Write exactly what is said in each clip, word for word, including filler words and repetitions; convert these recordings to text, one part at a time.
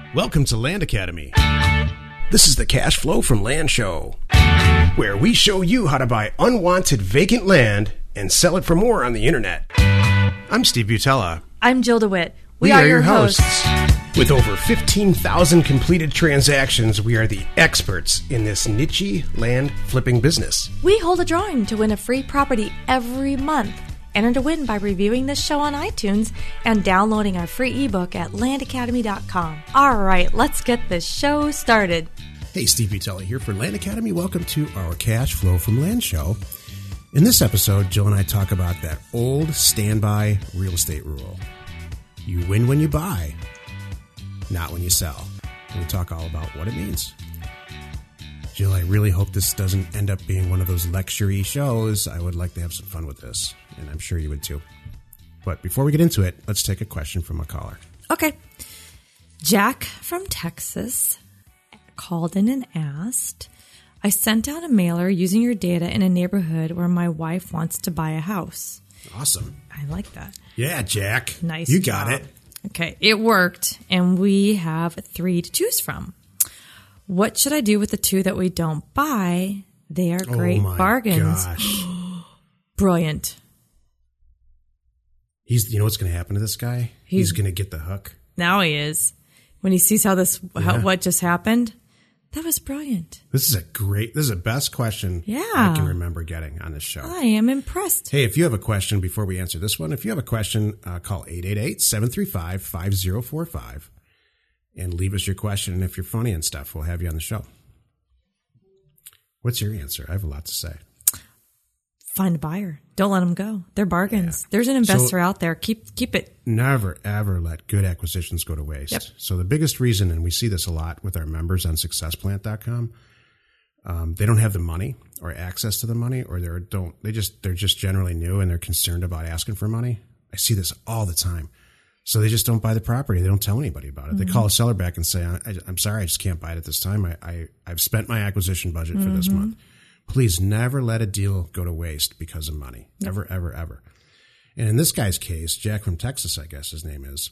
Welcome to Land Academy. This is the Cash Flow from Land Show, where we show you how to buy unwanted vacant land and sell it for more on the internet. I'm Steve Butella. I'm Jill DeWitt. We, we are, are your hosts. hosts. With over fifteen thousand completed transactions, we are the experts in this niche land flipping business. We hold a drawing to win a free property every month. Enter to win by reviewing this show on iTunes and downloading our free ebook at land academy dot com. All right, let's get this show started. Hey, Steve Butella here for Land Academy. Welcome to our Cash Flow from Land show. In this episode, Jill and I talk about that old standby real estate rule. You win when you buy, not when you sell. And we talk all about what it means. Jill, I really hope this doesn't end up being one of those lecture-y shows. I would like to have some fun with this, and I'm sure you would too. But before we get into it, let's take a question from a caller. Okay. Jack from Texas called in and asked, I sent out a mailer using your data in a neighborhood where my wife wants to buy a house. Awesome. I like that. Yeah, Jack. Nice You got job. it. Okay, it worked, and we have three to choose from. What should I do with the two that we don't buy? They are great oh my bargains. Gosh. Brilliant. He's, you know what's going to happen to this guy? He's, He's going to get the hook. Now he is. When he sees how this, yeah. how, what just happened, that was brilliant. This is a great, this is the best question yeah. I can remember getting on this show. I am impressed. Hey, if you have a question before we answer this one, if you have a question, uh, call eight eight eight, seven three five, five zero four five and leave us your question. And if you're funny and stuff, we'll have you on the show. What's your answer? I have a lot to say. Find a buyer. Don't let them go. They're bargains. Yeah. There's an investor so, out there. Keep keep it. Never, ever let good acquisitions go to waste. Yep. So the biggest reason, and we see this a lot with our members on success plant dot com, um, they don't have the money or access to the money, or they don't. They just they're just generally new and they're concerned about asking for money. I see this all the time. So they just don't buy the property. They don't tell anybody about it. Mm-hmm. They call a seller back and say, I, "I'm sorry, I just can't buy it at this time. I, I I've spent my acquisition budget for mm-hmm. this month." Please never let a deal go to waste because of money. Yep. Ever, ever, ever. And in this guy's case, Jack from Texas, I guess his name is,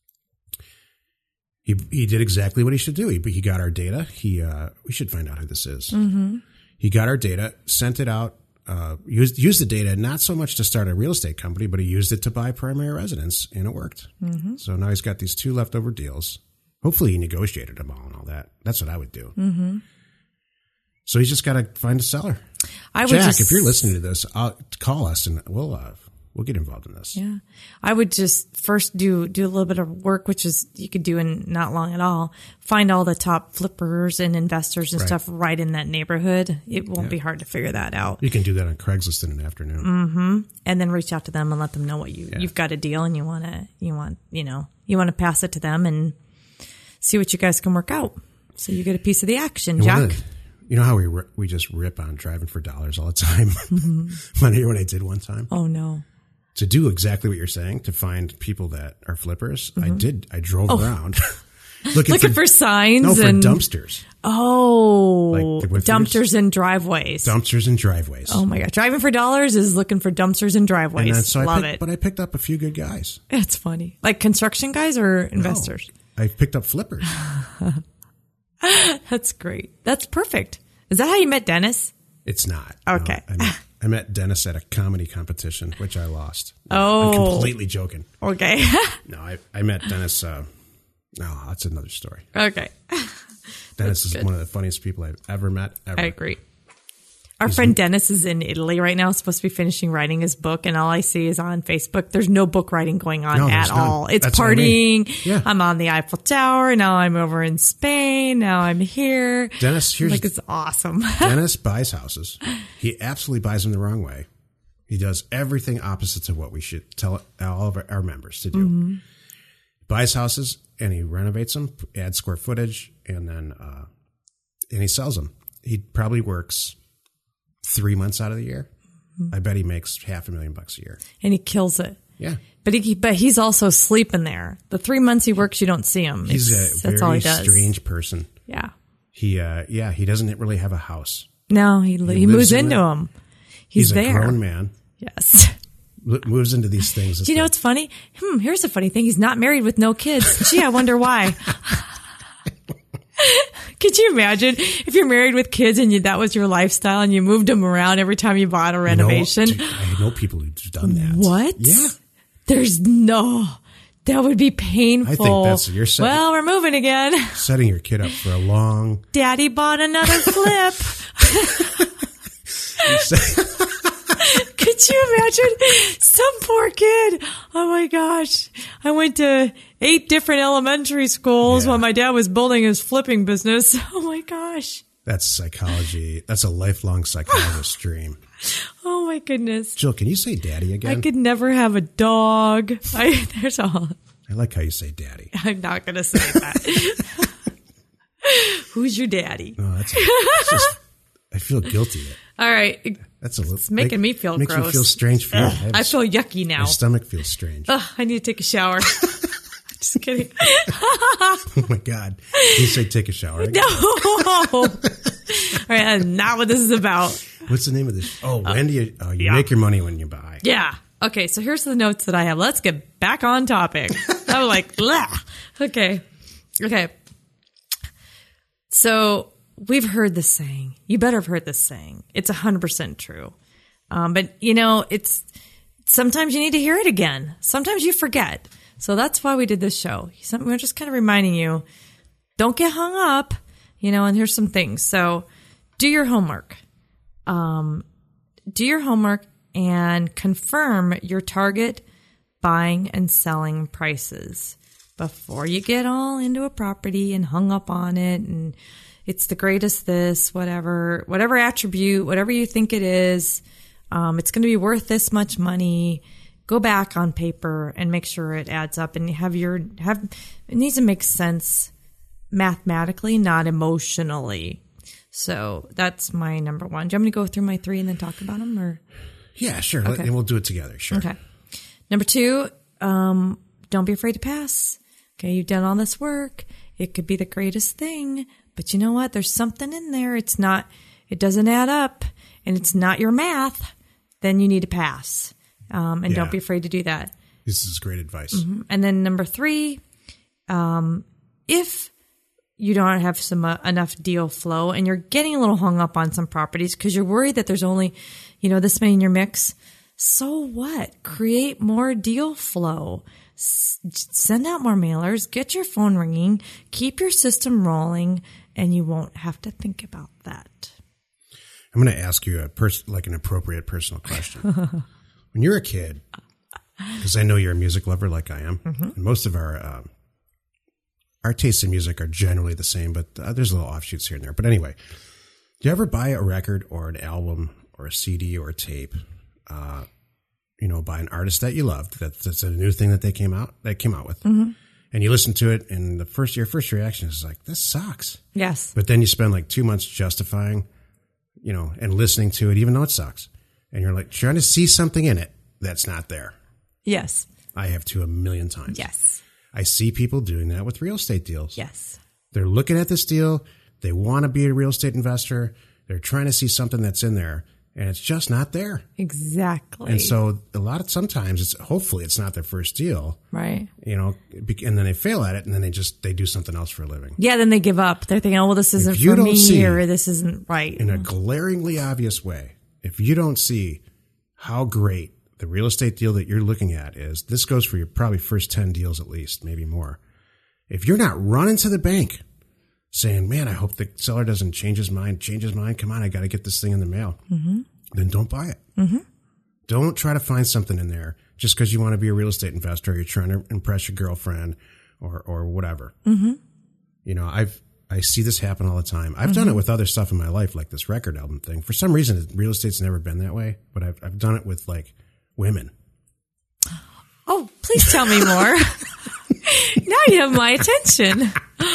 he he did exactly what he should do. He, he got our data. He uh, we should find out who this is. Mm-hmm. He got our data, sent it out, uh, used, used the data not so much to start a real estate company, but he used it to buy primary residence, and it worked. Mm-hmm. So now he's got these two leftover deals. Hopefully he negotiated them all and all that. That's what I would do. Mm-hmm. So he's just got to find a seller. I would Jack, just, if you're listening to this, I'll call us and we'll uh, we'll get involved in this. Yeah, I would just first do do a little bit of work, which is you could do in not long at all. Find all the top flippers and investors and right. stuff right in that neighborhood. It won't yeah. be hard to figure that out. You can do that on Craigslist in an afternoon. Mm-hmm. And then reach out to them and let them know what you yeah. you've got a deal and you want to you want you know you want to pass it to them and see what you guys can work out. So you get a piece of the action, and Jack. You know how we we just rip on driving for dollars all the time? Mm-hmm. Want to hear what I did one time? Oh, no. To do exactly what you're saying, to find people that are flippers, mm-hmm. I did. I drove oh. around. looking, looking for, for signs? No, for and dumpsters. Oh, like dumpsters and driveways. Dumpsters and driveways. Oh, my God. Driving for dollars is looking for dumpsters and driveways. And then, so Love I picked, it. But I picked up a few good guys. It's funny. Like construction guys or investors? No, I picked up flippers. That's great. That's perfect. Is that how you met Dennis? It's not. Okay. No, I, met, I met Dennis at a comedy competition, which I lost. Oh. I'm completely joking. Okay. no, I, I met Dennis. Uh, no, that's another story. Okay. Dennis is good. One of the funniest people I've ever met, ever. I agree. Our He's friend Dennis is in Italy right now, supposed to be finishing writing his book, and all I see is on Facebook. There's no book writing going on no, at all. It's That's partying. I mean. yeah. I'm on the Eiffel Tower. Now I'm over in Spain. Now I'm here. Dennis, here's like it's awesome. Dennis buys houses. He absolutely buys them the wrong way. He does everything opposite to what we should tell all of our, our members to do. Mm-hmm. Buys houses and he renovates them, adds square footage, and then uh, and he sells them. He probably works three months out of the year. Mm-hmm. I bet he makes half a million bucks a year. And he kills it. Yeah. But he, but he's also sleeping there. The three months he works, you don't see him. He's it's, a that's all very he does. strange person. Yeah. He, uh, yeah, he doesn't really have a house. No, he, he, he moves into the, him. He's, he's there. a grown man. Yes. Moves into these things. Do you know what's funny? Hmm, here's a funny thing. He's not married with no kids. Gee, I wonder why. Could you imagine if you're married with kids and you, that was your lifestyle and you moved them around every time you bought a renovation? You know, I know people who've done that. What? Yeah. There's no, that would be painful. I think that's, you're setting, well, we're moving again. Setting your kid up for a long. Daddy bought another flip. Could you imagine some poor kid? Oh my gosh. I went to eight different elementary schools yeah. while my dad was building his flipping business. Oh my gosh. That's psychology. That's a lifelong psychologist's dream. Oh my goodness. Jill, can you say daddy again? I could never have a dog. I, there's all. I like how you say daddy. I'm not going to say that. Who's your daddy? No, that's, it's just, I feel guilty. All right. That's a little, it's making make, me feel makes gross. Makes me feel strange for you. I, I feel yucky now. My stomach feels strange. Ugh, I need to take a shower. Just kidding. Oh my God. Can you say take a shower again? No. All right, that's not what this is about. What's the name of this? Oh, when do you, oh, you yeah. make your money when you buy. Yeah. Okay, so here's the notes that I have. Let's get back on topic. I was like, blah. Okay. Okay. So we've heard this saying. You better have heard this saying. It's one hundred percent true. Um, but, you know, it's sometimes you need to hear it again. Sometimes you forget. So that's why we did this show. We're just kind of reminding you, don't get hung up, you know, and here's some things. So do your homework. Um, do your homework and confirm your target buying and selling prices before you get all into a property and hung up on it. And it's the greatest this, whatever, whatever attribute, whatever you think it is, um, it's going to be worth this much money. Go back on paper and make sure it adds up and have your, have, it needs to make sense mathematically, not emotionally. So that's my number one. Do you want me to go through my three and then talk about them or? Yeah, sure. Okay. And we'll do it together. Sure. Okay. Number two, um, don't be afraid to pass. Okay. You've done all this work. It could be the greatest thing, but you know what? There's something in there. It's not, it doesn't add up and it's not your math. Then you need to pass. Um, and yeah. don't be afraid to do that. This is great advice. Mm-hmm. And then number three, um, if you don't have some uh, enough deal flow and you're getting a little hung up on some properties because you're worried that there's only, you know, this many in your mix, so what? Create more deal flow. S- send out more mailers, get your phone ringing, keep your system rolling, and you won't have to think about that. I'm going to ask you a pers- like an appropriate personal question. When you're a kid, because I know you're a music lover like I am, mm-hmm. and most of our uh, our tastes in music are generally the same, but uh, there's little offshoots here and there. But anyway, do you ever buy a record or an album or a C D or a tape, uh, you know, by an artist that you loved, that, that's a new thing that they came out, that came out with, mm-hmm. and you listen to it, and the first your first reaction is like, this sucks. Yes. But then you spend like two months justifying, you know, and listening to it, even though it sucks. And you're like trying to see something in it that's not there. Yes. I have to a million times. Yes. I see people doing that with real estate deals. Yes. They're looking at this deal. They want to be a real estate investor. They're trying to see something that's in there and it's just not there. Exactly. And so a lot of, sometimes it's, hopefully it's not their first deal. Right. You know, and then they fail at it and then they just, they do something else for a living. Yeah. Then they give up. They're thinking, oh, well, this isn't for me or this isn't right. In a glaringly obvious way. If you don't see how great the real estate deal that you're looking at is, this goes for your probably first ten deals at least, maybe more. If you're not running to the bank saying, man, I hope the seller doesn't change his mind, change his mind. Come on, I got to get this thing in the mail. Mm-hmm. Then don't buy it. Mm-hmm. Don't try to find something in there just because you want to be a real estate investor or you're trying to impress your girlfriend or, or whatever. Mm-hmm. You know, I've, I see this happen all the time. I've mm-hmm. done it with other stuff in my life, like this record album thing. For some reason, real estate's never been that way, but I've I've done it with like women. Oh, please tell me more. Now you have my attention.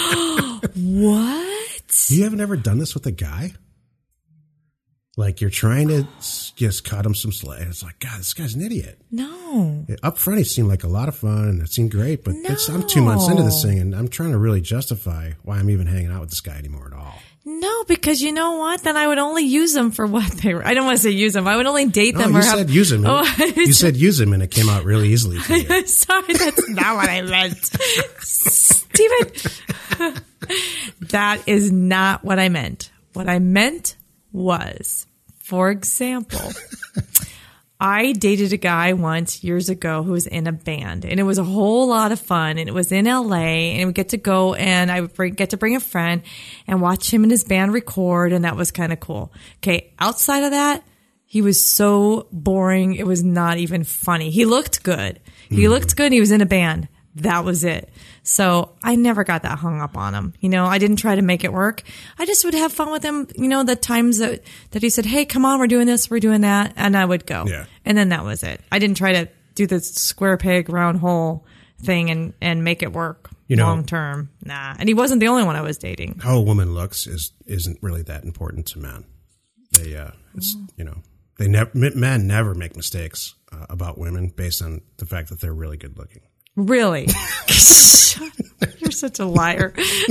What? You haven't ever done this with a guy? Like you're trying to just cut him some slack. It's like, God, this guy's an idiot. No. Up front, he seemed like a lot of fun and it seemed great, but no. it's, I'm two months into this thing and I'm trying to really justify why I'm even hanging out with this guy anymore at all. No, because you know what? Then I would only use them for what they were. I don't want to say use them. I would only date them. No, or you have, said use them. Oh, you said use them and it came out really easily for you. Sorry, that's not what I meant. Steven, that is not what I meant. What I meant was, for example, I dated a guy once years ago who was in a band, and it was a whole lot of fun, and it was in L A, and we get to go, and I would bring, get to bring a friend and watch him and his band record, and that was kind of cool. Okay, outside of that, he was so boring, it was not even funny. He looked good. He mm. looked good, he was in a band. That was it. So I never got that hung up on him. You know, I didn't try to make it work. I just would have fun with him. You know, the times that, that he said, hey, come on, we're doing this, we're doing that. And I would go. Yeah. And then that was it. I didn't try to do the square peg, round hole thing and, and make it work you know, long term. Nah. And he wasn't the only one I was dating. How a woman looks is, isn't really that important to men. They, uh, it's, oh. you know, they never, men never make mistakes uh, about women based on the fact that they're really good looking. Really? You're such a liar.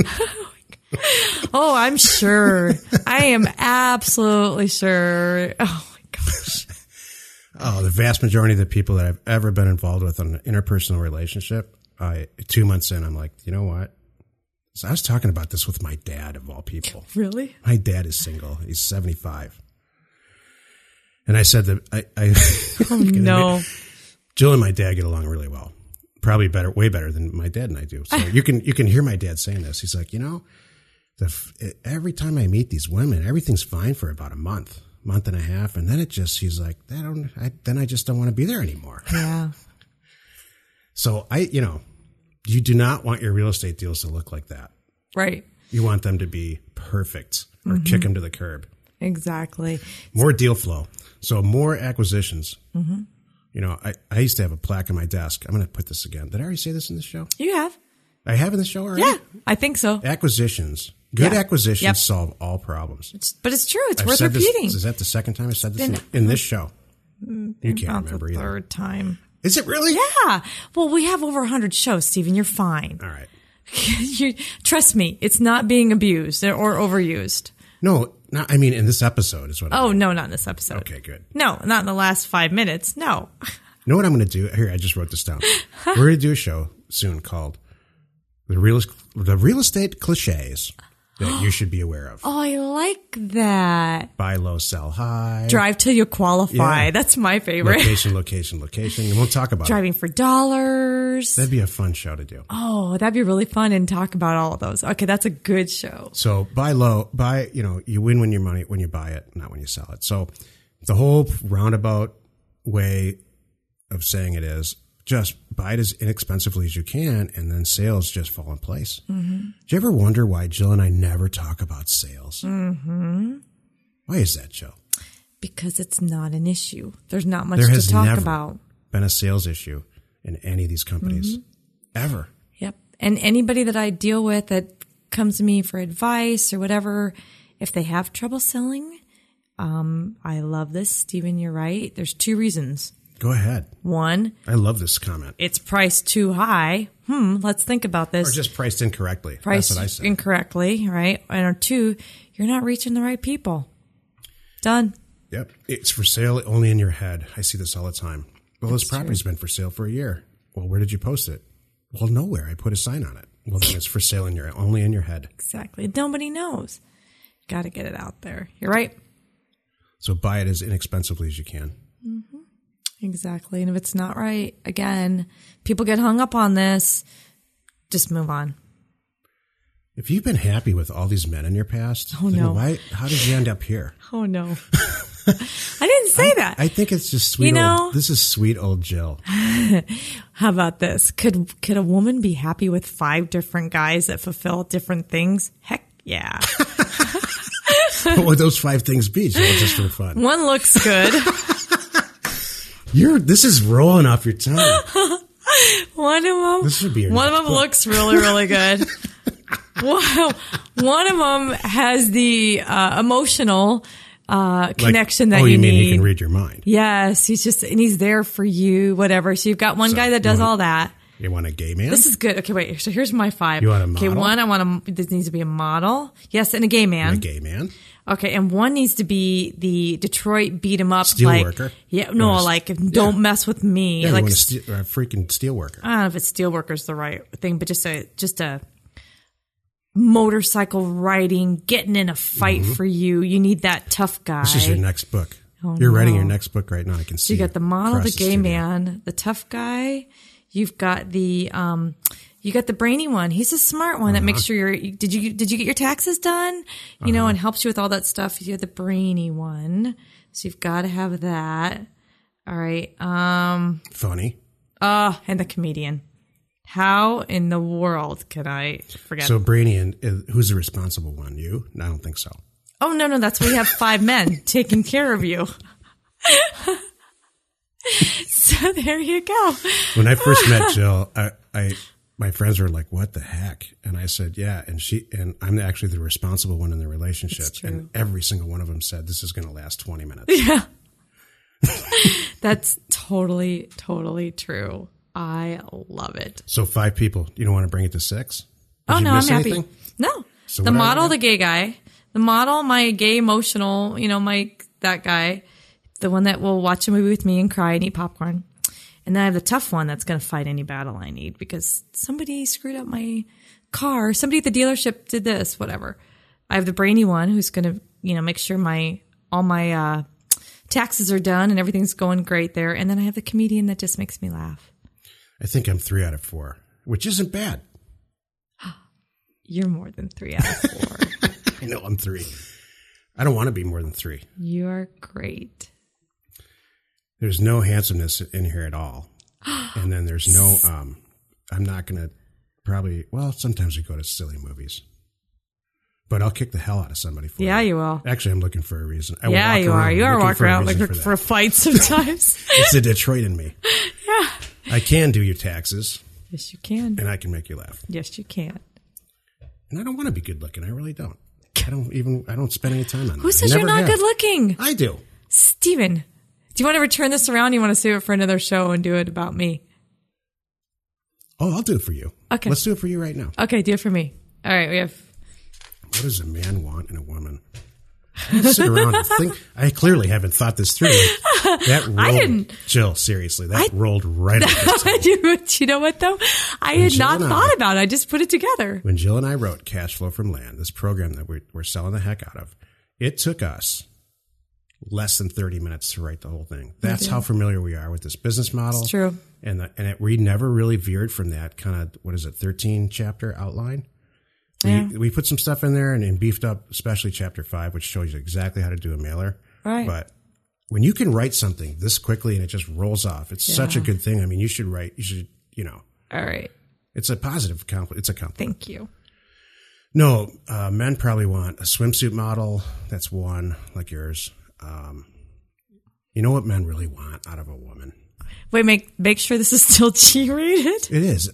Oh, I'm sure. I am absolutely sure. Oh, my gosh. Oh, the vast majority of the people that I've ever been involved with in an interpersonal relationship, I two months in, I'm like, you know what? So I was talking about this with my dad, of all people. Really? My dad is single. He's seventy-five. And I said that I... I oh, no. Jill and my dad get along really well. Probably better, way better than my dad and I do. So you can you can hear my dad saying this. He's like, you know, the, every time I meet these women, everything's fine for about a month, month and a half, and then it just he's like, I don't. I, then I just don't want to be there anymore. Yeah. So I, you know, you do not want your real estate deals to look like that. Right. You want them to be perfect or mm-hmm. kick them to the curb. Exactly. More deal flow. So more acquisitions. Mm-hmm. You know, I, I used to have a plaque on my desk. I'm going to put this again. Did I already say this in the show? You have. I have in the show already? Yeah, I think so. Acquisitions. Good yeah. acquisitions yep. solve all problems. It's, but it's true. It's I've worth repeating. This, is that the second time I said this in, in this show? You can't remember the either. Third time. Is it really? Yeah. Well, we have over one hundred shows, Stephen. You're fine. All right. you, trust me, it's not being abused or overused. No, not, I mean in this episode is what I Oh, mean. no, not in this episode. Okay, good. No, not in the last five minutes. No. You know what I'm going to do? Here, I just wrote this down. We're going to do a show soon called The Real, the Real Estate Cliches That You Should Be Aware Of. Oh, I like that. Buy low, sell high. Drive till you qualify. Yeah. That's my favorite. Location, location, location. And we'll talk about Driving it. for dollars. That'd be a fun show to do. Oh, that'd be really fun and talk about all of those. Okay, that's a good show. So buy low, buy, you know, you win when your money, when you buy it, not when you sell it. So the whole roundabout way of saying it is just buy it as inexpensively as you can, and then sales just fall in place. Mm-hmm. Do you ever wonder why Jill and I never talk about sales? Mm-hmm. Why is that, Jill? Because it's not an issue. There's not much there has to talk never about. Been a sales issue in any of these companies, mm-hmm. ever. Yep. And anybody that I deal with that comes to me for advice or whatever, if they have trouble selling, um, I love this, Stephen. You're right. There's two reasons. Go ahead. One, I love this comment. It's priced too high. Hmm, let's think about this. Or just priced incorrectly. Priced That's what I said. incorrectly, right? And or two, you're not reaching the right people. Done. Yep. It's for sale only in your head. I see this all the time. Well, That's this property's true. Been for sale for a year. Well, where did you post it? Well, nowhere. I put a sign on it. Well, then it's for sale in your only in your head. Exactly. Nobody knows. Got to get it out there. You're right. So buy it as inexpensively as you can. Mm-hmm. Exactly. And if it's not right, again, people get hung up on this. Just move on. If you've been happy with all these men in your past, oh no, why? How did you end up here? Oh no, I didn't say I, that. I think it's just sweet. You know, old, this is sweet old Jill. How about this? Could could a woman be happy with five different guys that fulfill different things? Heck yeah. What would those five things be, Jill, just for fun? One looks good. You're. This is rolling off your tongue. One of them. This should be your one of them book. Looks really, really good. Wow. One of them has the uh, emotional uh, connection like, that oh, you, you mean need. He can read your mind? Yes, he's just and he's there for you. Whatever. So you've got one so guy that does want, all that. You want a gay man? This is good. Okay, wait. So here's my five. You want a model? Okay, one. I want a. This needs to be a model. Yes, and a gay man. And a gay man. Okay, and one needs to be the Detroit beat 'em up steel like worker. Yeah, no, a, like don't yeah. mess with me. Yeah, like want a, steel, a freaking steel worker. I don't know if it's steel worker is the right thing, but just a just a motorcycle riding, getting in a fight Mm-hmm. for you. You need that tough guy. This is your next book. Oh, You're no. writing your next book right now. I can see. So you got the model, across the gay studio. man, the tough guy. You've got the um, you got the brainy one. He's a smart one that Uh-huh. makes sure you're. Did you did you get your taxes done? You know, and helps you with all that stuff. You're the brainy one, so you've got to have that. All right. Um. Funny. Oh, and the comedian. How in the world could I forget? So Brainy, and uh, who's the responsible one? You? I don't think so. Oh, no, no, that's why we have five men taking care of you. So there you go. When I first met Jill, I, I, my friends were like, "What the heck?" And I said, "Yeah." And she, and I'm actually the responsible one in the relationship. It's true. And every single one of them said, "This is going to last twenty minutes." Yeah. That's totally, totally true. I love it. So five people. You don't want to bring it to six? Did Oh, you no, I'm miss happy. anything? No. So the what are we model, now? the gay guy. The model, my gay emotional, you know, my that guy. The one that will watch a movie with me and cry and eat popcorn. And then I have the tough one that's going to fight any battle I need because somebody screwed up my car. Somebody at the dealership did this, whatever. I have the brainy one who's going to, you know, make sure my all my uh, taxes are done and everything's going great there. And then I have the comedian that just makes me laugh. I think I'm three out of four, which isn't bad. You're more than three out of four. I know I'm three. I don't want to be more than three. You're great. There's no handsomeness in here at all. And then there's no, um, I'm not going to probably, well, sometimes we go to silly movies. But I'll kick the hell out of somebody for Yeah, it. you will. Actually, I'm looking for a reason. I Yeah, walk you are. You are looking walking for a around reason looking for, that. for fights sometimes. It's the Detroit in me. Yeah. I can do your taxes, Yes, you can. and I can make you laugh. Yes, you can. And I don't want to be good looking. I really don't. I don't even, I don't spend any time on that. Who I says you're never not have. good looking? I do. Steven, do you want to return this around? You want to save it for another show and do it about me? Oh, I'll do it for you. Okay. Let's do it for you right now. Okay, do it for me. All right, we have. What does a man want in a woman? I don't sit around and think. I clearly haven't thought this through. Like, that rolled, I didn't- Jill, seriously, that I- rolled right off the tongue. You know what, though? I had Jill not and I- thought about it. I just put it together. When Jill and I wrote Cash Flow from Land, this program that we're, we're selling the heck out of, it took us less than thirty minutes to write the whole thing. That's how familiar we are with this business model. It's true. And, the, and it, we never really veered from that kind of, what is it, thirteen chapter outline? We, Yeah. we put some stuff in there and, and beefed up, especially chapter five, which shows you exactly how to do a mailer. Right. But when you can write something this quickly and it just rolls off, it's such a Yeah. good thing. I mean, you should write, you should, you know, All right. it's a positive compliment. It's a compliment. Thank you. No, uh, men probably want a swimsuit model. That's one, like yours. Um, you know what men really want out of a woman? Wait, make make sure this is still G rated. It is.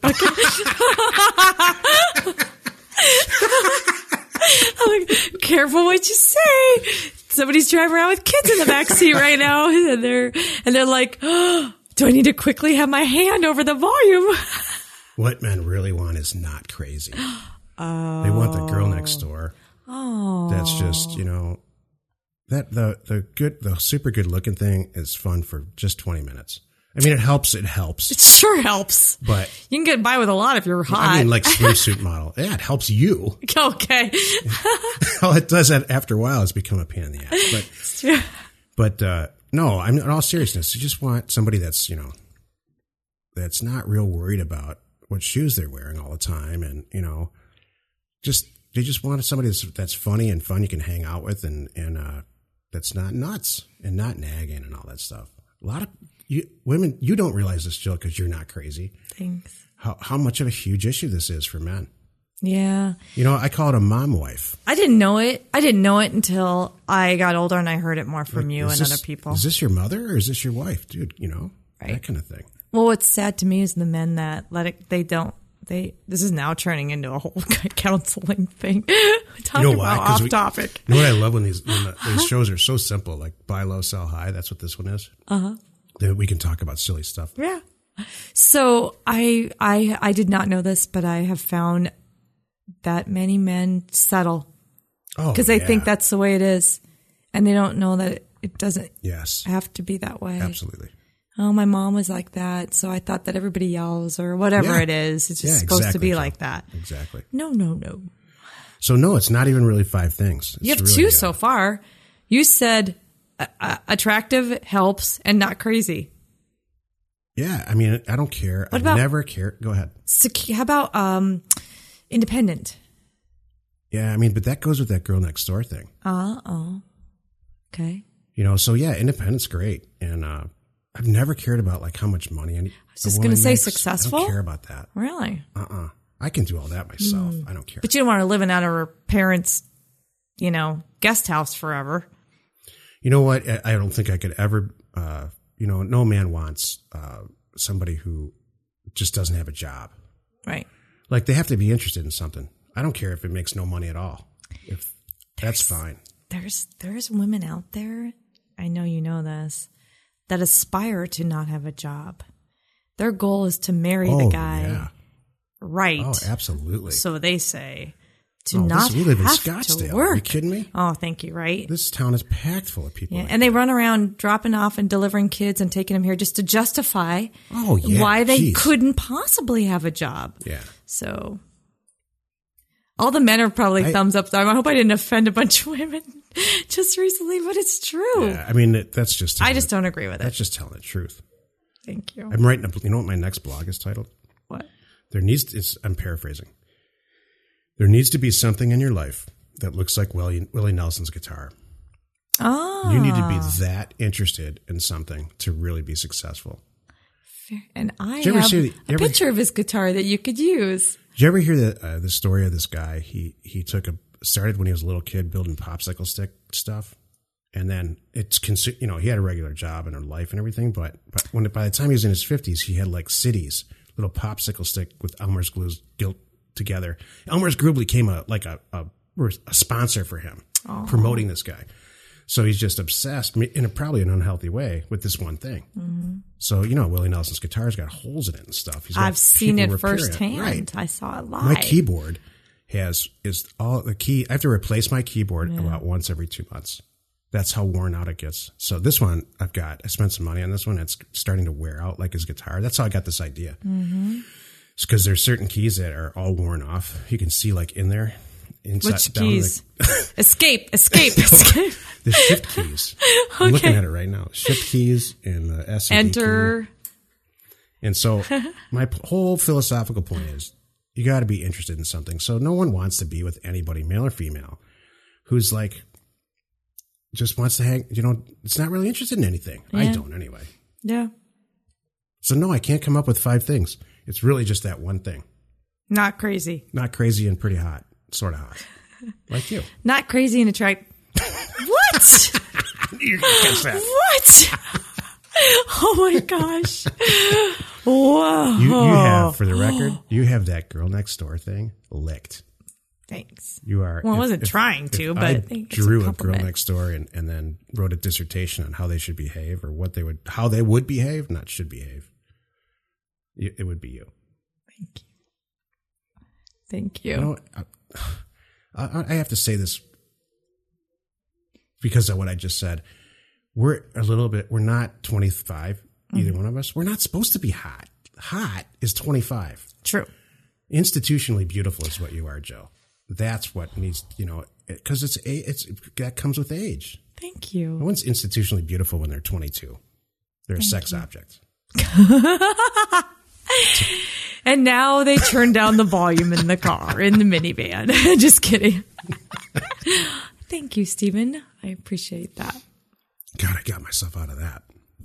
I'm like, careful what you say. Somebody's driving around with kids in the back seat right now, and they're and they're like, oh, "Do I need to quickly have my hand over the volume?" What men really want is not crazy. Oh. They want the girl next door. Oh, That's just, you know, that the the good the super good looking thing is fun for just twenty minutes. I mean, it helps. It helps, it sure helps. but You can get by with a lot if you're hot. I mean, like swimsuit model. Yeah, it helps you. Okay. All it does that after a while is become a pain in the ass. But but uh, no, I'm in all seriousness. You just want somebody that's you know that's not real worried about what shoes they're wearing all the time, and you know, just they just want somebody that's that's funny and fun you can hang out with, and and uh, that's not nuts and not nagging and all that stuff. A lot of you, women, you don't realize this, Jill, because you're not crazy. Thanks. How how much of a huge issue this is for men. Yeah. You know, I call it a mom wife. I didn't know it. I didn't know it until I got older and I heard it more from Like, you is and this- other people. Is this your mother or is this your wife, dude? You know, Right. that kind of thing. Well, what's sad to me is the men that let it, they don't, they, this is now turning into a whole counseling thing. Talking You know why? about 'Cause off we- topic. You know what I love when these when the, these shows are so simple, like buy low, sell high. That's what this one is. Uh huh. Then we can talk about silly stuff. Yeah. So I, I, I did not know this, but I have found that many men settle Oh, because they yeah. think that's the way it is. And they don't know that it, it doesn't yes, have to be that way. absolutely. Oh, my mom was like that, so I thought that everybody yells or whatever Yeah. it is. It's just Yeah, supposed to exactly, be Jill. like that. Exactly. No, no, no. So no, it's not even really five things. It's You have really, two uh, so far. You said uh, uh, attractive, helps, and not crazy. Yeah, I mean, I don't care. What I about- never care. Go ahead. Secu- How about um, independent? Yeah, I mean, but that goes with that girl next door thing. Uh oh. Okay. You know, so yeah, independent's great. And uh, I've never cared about like how much money any, I was just gonna say successful? I don't care about that. Really? Uh-uh. I can do all that myself. I don't care. But you don't want to live in out of her parents' you know, guest house forever. You know what? I, I don't think I could ever, uh, you know, no man wants uh, somebody who just doesn't have a job. Right. Like they have to be interested in something. I don't care if it makes no money at all. If that's fine. There's there's women out there, I know you know this, that aspire to not have a job. Their goal is to marry Oh, the guy. yeah. Right. Oh, absolutely. So they say to Oh, not this, we live in have Scottsdale. to work. Are you kidding me? Oh, thank you. Right. This town is packed full of people. Yeah, like and they run around dropping off and delivering kids and taking them here just to justify Oh, yeah, why they geez. couldn't possibly have a job. Yeah. So all the men are probably I- thumbs up. I hope I didn't offend a bunch of women just recently, but it's true. Yeah, I mean, it, that's just. I telling just the- don't agree with That's it. just telling the truth. Thank you. I'm writing. A, you know what my next blog is titled? What? There needs. To, it's, I'm paraphrasing. There needs to be something in your life that looks like Willie, Willie Nelson's guitar. Oh. You need to be that interested in something to really be successful. And I Did you ever have see the- you a ever- picture of his guitar that you could use. Did you ever hear the uh, the story of this guy? He he took a started when he was a little kid building popsicle stick stuff, and then it's consu- you know he had a regular job and a life and everything, but but when by the time he was in his fifties, he had like cities, little popsicle stick with Elmer's glue guilt together. Elmer's glue became a like a a, a sponsor for him, Aww. promoting this guy. So he's just obsessed in a probably an unhealthy way with this one thing. Mm-hmm. So, you know, Willie Nelson's guitar's got holes in it and stuff. He's got I've seen people it repair firsthand. Right. I saw it live. My keyboard has is all the key. I have to replace my keyboard yeah. about once every two months. That's how worn out it gets. So this one I've got, I spent some money on this one. It's starting to wear out like his guitar. That's how I got this idea. Mm-hmm. It's because there's certain keys that are all worn off. You can see like in there. Inside, Which down keys? The, escape, escape, escape. The shift keys. I'm Okay. looking at it right now. Shift keys and the S and D Enter. key. And so my p- whole philosophical point is you got to be interested in something. So no one wants to be with anybody, male or female, who's like, just wants to hang, you know, it's not really interested in anything. I Yeah. don't anyway. Yeah. So no, I can't come up with five things. It's really just that one thing. Not crazy. Not crazy and pretty hot. Sort of hot. Like you. Not crazy and attract. What? You can catch that. What? Oh my gosh. Whoa. You, you have, for the record, you have that girl next door thing licked. Thanks. You are. Well, I if- wasn't if- trying if to, but I I think it's a drew a, girl compliment. next door and, and then wrote a dissertation on how they should behave or what they would, how they would behave, not should behave. It it would be you. Thank you. Thank you. You know, I, I, I have to say this because of what I just said. We're a little bit. We're not twenty-five. Either Mm-hmm. one of us. We're not supposed to be hot. Hot is twenty-five. True. Institutionally beautiful is what you are, Joe. That's what needs, you know, because it's a, it's that comes with age. Thank No you. one's institutionally beautiful when they're twenty-two. They're a sex object. And now they turn down the volume in the car, in the minivan. Just kidding. Thank you, Stephen. I appreciate that. God, I got myself out of that.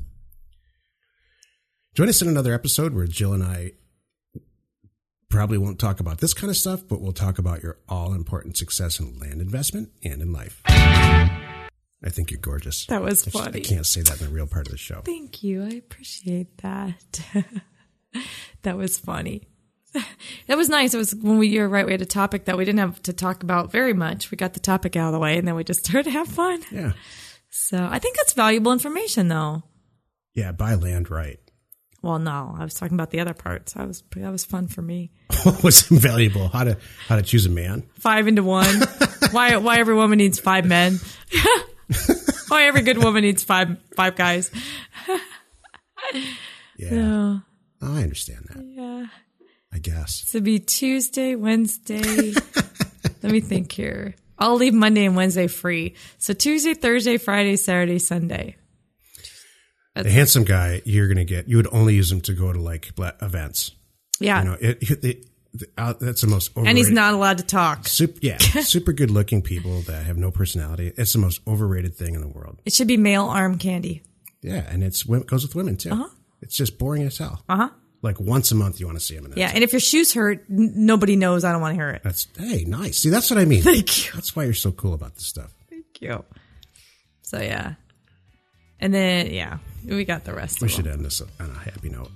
Join us in another episode where Jill and I probably won't talk about this kind of stuff, but we'll talk about your all-important success in land investment and in life. I think you're gorgeous. That was I just- funny. I can't say that in the real part of the show. Thank you. I appreciate that. That was funny. That was nice. It was when we were right. We had a topic that we didn't have to talk about very much. We got the topic out of the way, and then we just started to have fun. Yeah. So I think that's valuable information, though. Yeah, buy land right. Well, no, I was talking about the other parts. That was that was fun for me. What was invaluable? How to how to choose a man? Five into one. why why every woman needs five men? Why every good woman needs five five guys? Yeah. So, Oh, I understand that. yeah. I guess. So it'd be Tuesday, Wednesday, Let me think here. I'll leave Monday and Wednesday free. So Tuesday, Thursday, Friday, Saturday, Sunday. That's the handsome guy, you're going to get, you would only use him to go to like events. Yeah. You know, it, it, it, uh, that's the most overrated. And he's not allowed to talk. Super, yeah. super good looking people that have no personality. It's the most overrated thing in the world. It should be male arm candy. Yeah. And it's, it goes with women too. Uh-huh. It's just boring as hell. Uh-huh. Like once a month you want to see him in that. Yeah. And if your shoes hurt, n- nobody knows. I don't want to hear it. That's, hey, nice. See, that's what I mean. Thank you. That's why you're so cool about this stuff. Thank you. So, yeah. And then, yeah, we got the rest we of should them. end this on a happy note.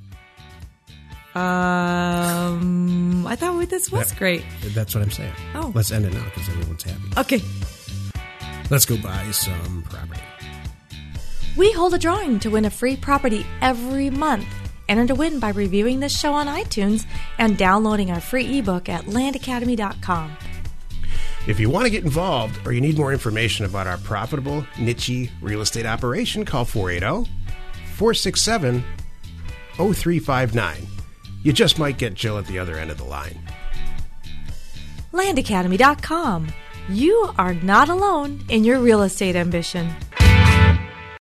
Um, I thought this was that, great. That's what I'm saying. Oh. Let's end it now because everyone's happy. Okay. Let's go buy some property. We hold a drawing to win a free property every month. Enter to win by reviewing this show on iTunes and downloading our free ebook at land academy dot com. If you want to get involved or you need more information about our profitable, niche real estate operation, call four eight zero, four six seven, zero three five nine. You just might get Jill at the other end of the line. land academy dot com. You are not alone in your real estate ambition.